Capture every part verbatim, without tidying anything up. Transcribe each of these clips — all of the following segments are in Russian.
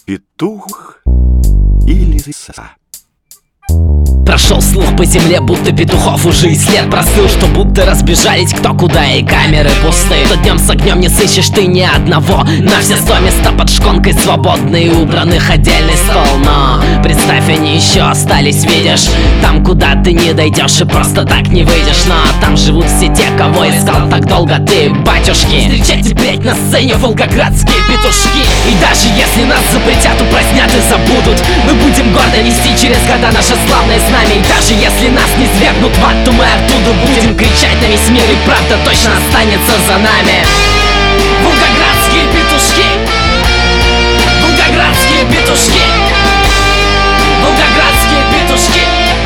Петух и лиса. Прошел слух по земле, будто петухов уже и след простыл, что будто разбежались кто куда, и камеры пустые. То днем с огнем не сыщешь ты ни одного. На все сто места под шконкой свободные, убранных отдельный стол. Но представь, они еще остались, видишь, там, куда ты не дойдешь и просто так не выйдешь. Но там живут все те, кого искал так долго ты, батюшки. Встречайте, блять, на сцене волгоградские петушки. И даже если нас запретят, упразднят и забудут, мы будем гордо нести через года наше славное знамя. И даже если нас не свергнут в ад, то мы оттуда будем кричать на весь мир, и правда точно останется за нами. Волгоградские петушки, волгоградские петушки, волгоградские петушки.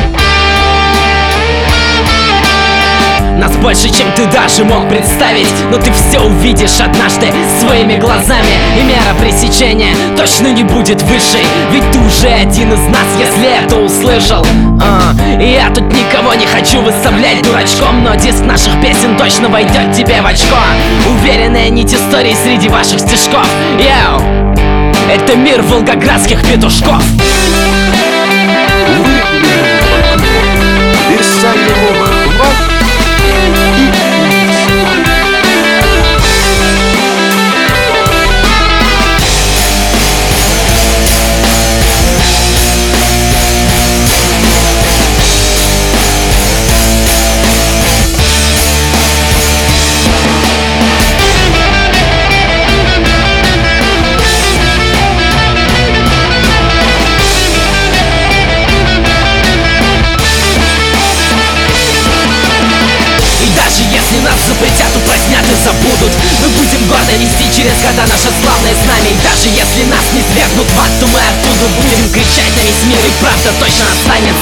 Нас больше, чем ты даже мог представить, но ты все увидишь однажды своими глазами. И мера пресечения точно не будет высшей, ведь ты уже один из нас, если это услышал. а, И я тут никого не хочу выставлять дурачком, но диск наших песен точно войдет тебе в очко. Уверенная нить истории среди ваших стишков. Йоу, это мир волгоградских петушков. Нас запретят, упразднят и забудут, мы будем гордо нести через года наше славное знамя. И даже если нас не свергнут в ад, то мы оттуда будем кричать на весь мир, и правда точно останется